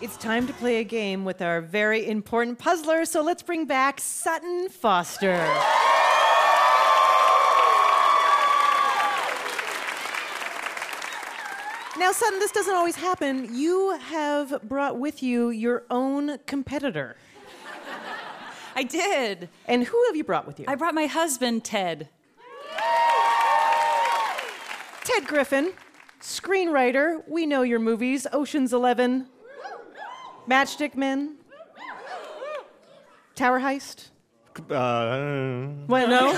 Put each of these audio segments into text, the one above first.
It's time to play a game with our very important puzzler, so let's bring back Sutton Foster. Now, Sutton, this doesn't always happen. You have brought with you your own competitor. I did. And who have you brought with you? I brought my husband, Ted. Ted Griffin, screenwriter. We know your movies, Ocean's 11, Matchstick Men, Tower Heist. What, no?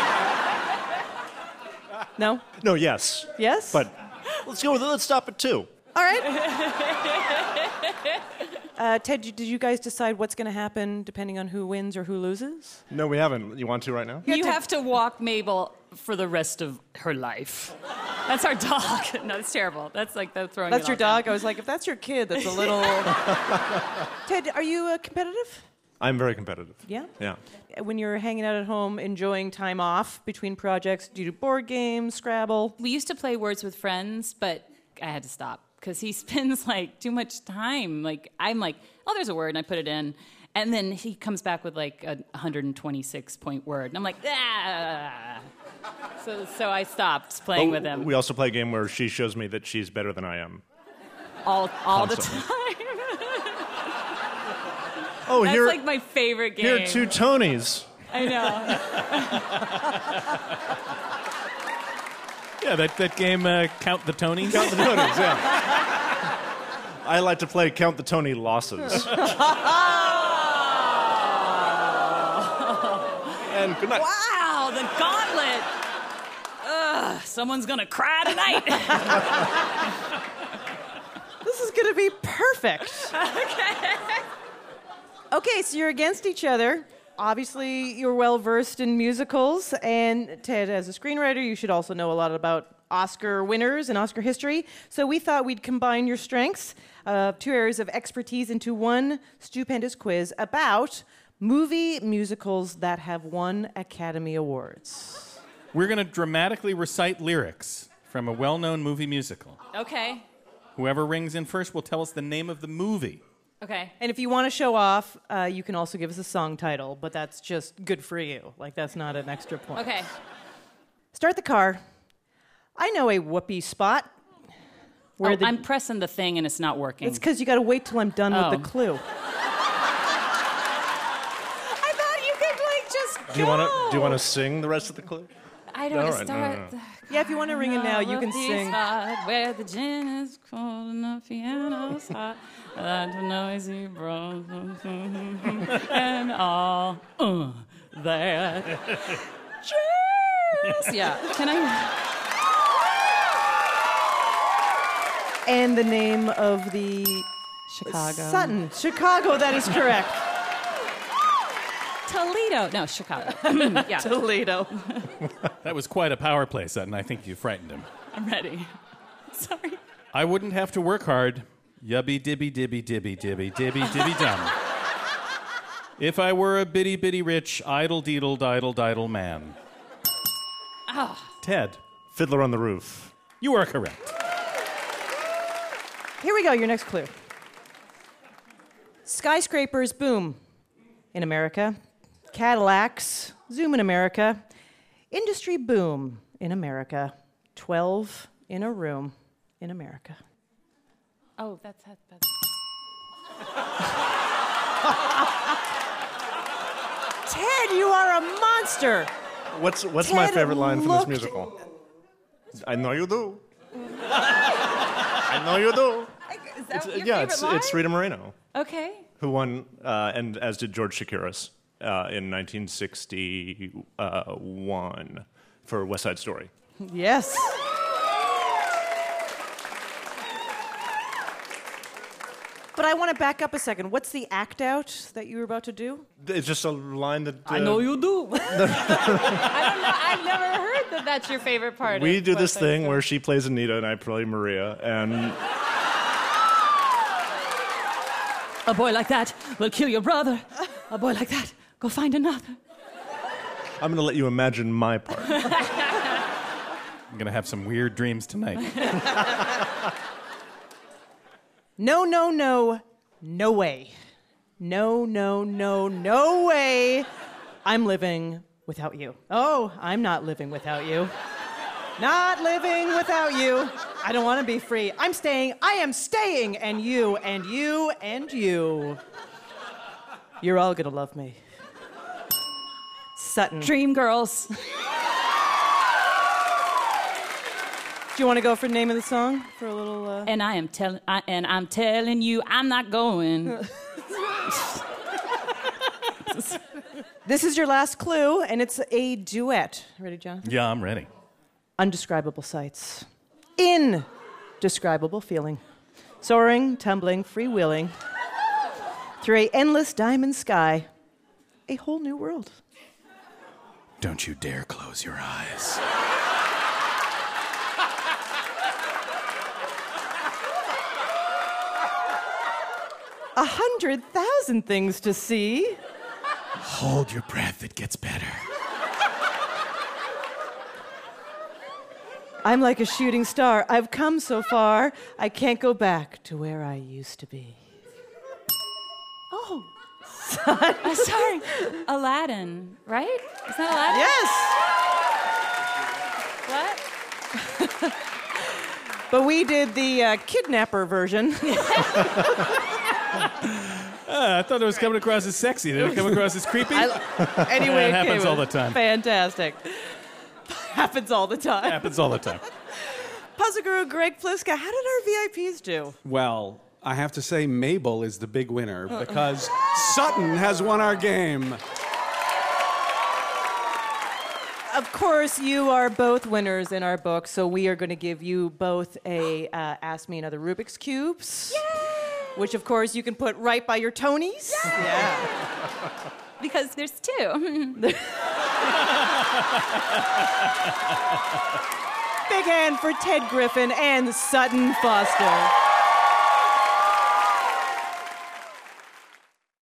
No? No, yes. Yes? But let's go with it. Let's stop at 2. All right. Ted, did you guys decide what's going to happen depending on who wins or who loses? No, we haven't. You want to right now? You have to walk Mabel for the rest of her life. That's our dog. No, it's terrible. That's like the throwing. That's it your all down. dog? I was like, if that's your kid, that's a little... Ted, are you competitive? I'm very competitive. Yeah? Yeah. When you're hanging out at home, enjoying time off between projects, do you do board games, Scrabble? We used to play Words with Friends, but I had to stop because he spends like too much time. Like I'm like, oh, there's a word, and I put it in, and then he comes back with like a 126-point word, and I'm like, ah. So I stopped playing with him. We also play a game where she shows me that she's better than I am. All the Constantly. time. Oh, That's here, like my favorite game. here are 2 Tonys. I know. Yeah, that game, Count the Tonys. Count the Tonys, yeah. I like to play Count the Tony losses. And good night. Wow, the gauntlet. Ugh, someone's gonna cry tonight. This is going to be perfect. Okay, so you're against each other. Obviously, you're well-versed in musicals, and Ted, as a screenwriter, you should also know a lot about Oscar winners and Oscar history. So we thought we'd combine your strengths, 2 areas of expertise, into one stupendous quiz about movie musicals that have won Academy Awards. We're going to dramatically recite lyrics from a well-known movie musical. Okay. Whoever rings in first will tell us the name of the movie. Okay. And if you want to show off, you can also give us a song title, but that's just good for you. Like, that's not an extra point. Okay. Start the car. I know a whoopee spot. Where I'm pressing the thing and it's not working. It's because you got to wait till I'm done with the clue. I thought you could like just Do you want to sing the rest of the clue? I don't All right, start. no. Yeah, if you want to ring it now, you can sing. Where the gin is cold and the piano's hot, and the noisy bros and all that jazz. Yeah, can I? And the name of the... Chicago. Sutton. Chicago, that is correct. Toledo. No, Chicago. Yeah. Toledo. That was quite a power play, Sutton. I think you frightened him. I'm ready. Sorry. I wouldn't have to work hard. Yubby dibby dibby dibby dibby dibby dibby dum. If I were a bitty bitty rich idle deedle diddle diddle man. Oh. Ted, Fiddler on the Roof. you are correct. Here we go, your next clue. Skyscrapers boom in America. Cadillacs zoom in America. Industry boom in America. 12 in a room in America. Oh, that's. Ted, you are a monster. What's Ted my favorite line from this looked- musical? I know you do. I know you do. Is that your Yeah, favorite line? it's Rita Moreno, Okay. who won, and as did George Chakiris in 1961 for West Side Story. Yes. But I want to back up a second. What's the act out that you were about to do? It's just a line that I know you do. I don't know. I've never heard that that's your favorite part. We of do West this Side thing Story. where she plays Anita and I play Maria, and A boy like that will kill your brother. A boy like that, go find another. I'm going to let you imagine my part. I'm going to have some weird dreams tonight. No, no, no. No way. No, no, no, no way I'm living without you. Oh, I'm not living without you. Not living without you. I don't want to be free. I'm staying. I am staying. And you, and you, and you. You're all going to love me. Sutton. Dream girls. Do you want to go for the name of the song for a little? And I'm telling you, I'm not going. This is your last clue, and it's a duet. Ready, John? Yeah, I'm ready. Undescribable sights. Indescribable feeling. Soaring, tumbling, freewheeling. Through an endless diamond sky. A whole new world. Don't you dare close your eyes. 100,000 things to see. Hold your breath, it gets better. I'm like a shooting star. I've come so far, I can't go back to where I used to be. Oh. Sorry. Aladdin, right? Is that Aladdin? Yes! What? But we did the kidnapper version. I thought it was coming across as sexy. Did it come across as creepy? Anyway, It happens all the time. Fantastic. Happens all the time. Happens all the time. Puzzle Guru Greg Pliska, how did our VIPs do? Well, I have to say Mabel is the big winner because Sutton has won our game. Of course, you are both winners in our book, so we are going to give you both a Ask Me Another Rubik's Cubes. Yay! Which, of course, you can put right by your Tonys. Yay! Yeah. Because there's two. Big hand for Ted Griffin and Sutton Foster.